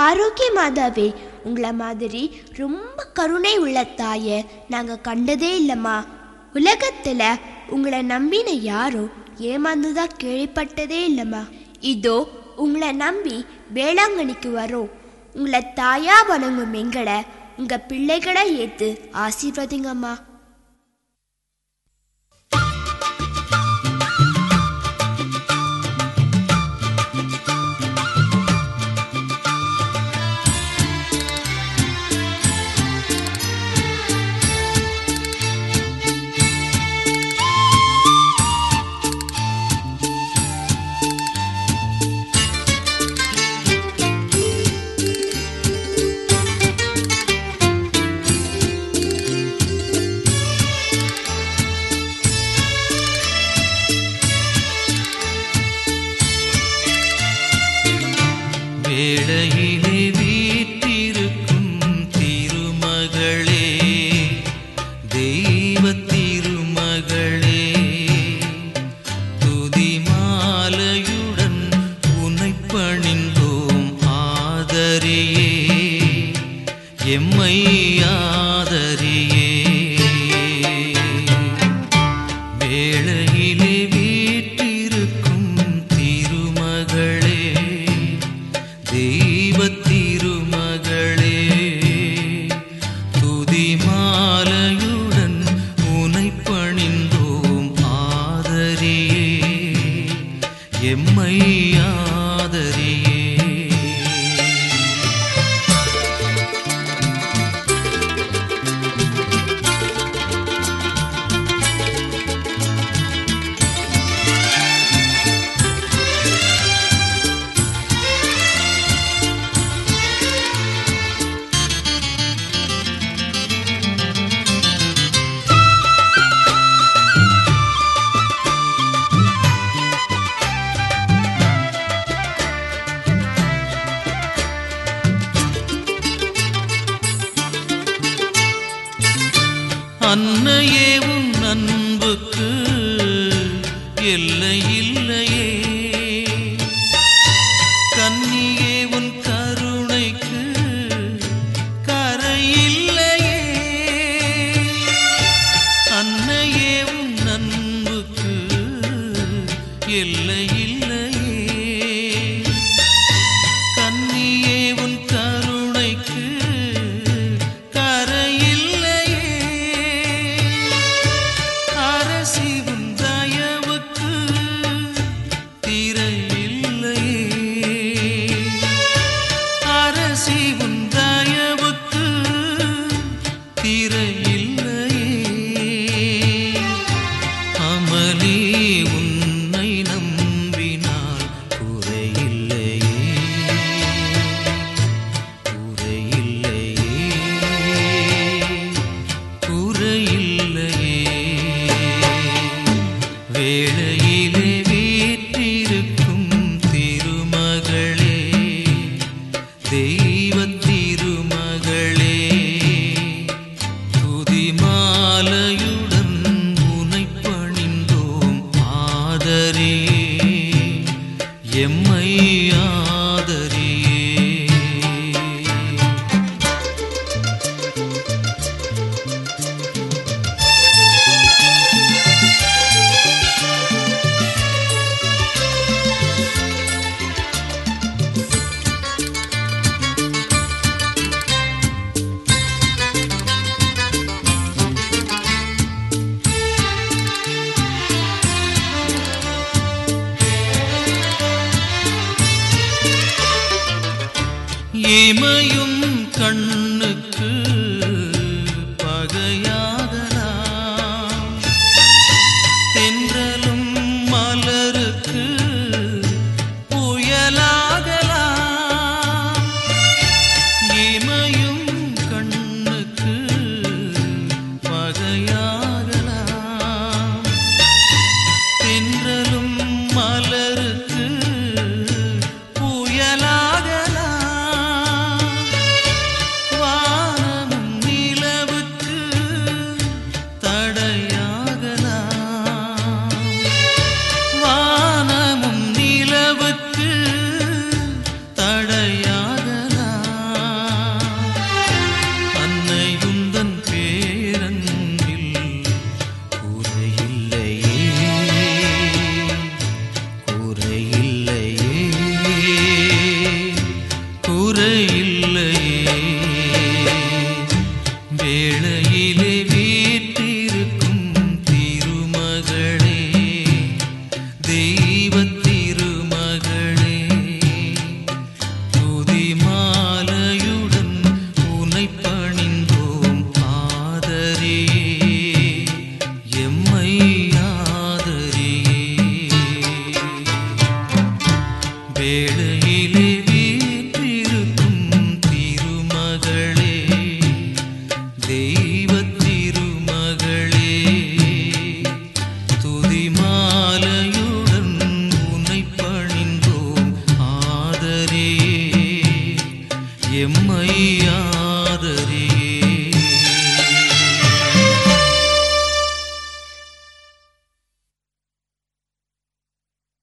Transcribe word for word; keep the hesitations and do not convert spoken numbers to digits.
ஆரோக்கிய மாதாவே, உங்களை மாதிரி ரொம்ப கருணை உள்ள தாயை நாங்கள் கண்டதே இல்லைம்மா. உலகத்தில் உங்களை நம்பின யாரும் ஏமாந்ததா கேள்விப்பட்டதே இல்லைம்மா. இதோ உங்களை நம்பி வேளாங்கண்ணிக்கு வரோம். உங்களை தாயா வணங்கும் எங்களை உங்கள் பிள்ளைகளை ஏற்று ஆசீர்வதிங்கம்மா. வேளையிலே வீற்றிருக்கும் திருமகளே, தெய்வ திருமகளே, துதி மாலையுடன் உன்னை பணிந்தோம் ஆதரியே, எம்மை ஆதரியே. வேளையிலே வீற்றிருக்கும் திருமகளே, தெய்வ திருமகளே, துதி மாலையுடன் உன்னை பணிந்தோம் ஆதரியே, எம்மை ஆதரியே. அன்னையே, உன் அன்புக்கு எல்லை இல்லையே, கன்னியே உன் கருணைக்கு கரை இல்லையே. அன்னையே, உன் அன்புக்கு எல்லை இல்லையே, கன்னியே உன் கருணைக்கு கரை வேளையிலே வீற்றிருக்கும் திருமகளே, தெய்வ திருமகளே, துதி மாலையுடன் உன்னை பணிந்தோம் ஆதரியே, எம்மை ஆதரியே. இமையும் கண்ணுக்கு பகையாகலாம், தென்றலும் மலருக்கு புயலாகலாம். இமையும் கண்ணுக்கு பகையாகலாம், தென்றலும் மலருக்கு புயலாகலாம். வா இல்லையே. வேளையிலே வீற்றிருக்கும் திருமகளே, தெய்வத் திருமகளே, துதி மாலையுடன் உனை பணிந்தோம் ஆதரியே, எம்மை ஆதரியே. வேளையிலே வீற்றிருக்கும் திருமகளே, தெய்வத் திருமகளே, துதி மாலையுடன் உனை பணிந்தோம் ஆதரியே, எம்மை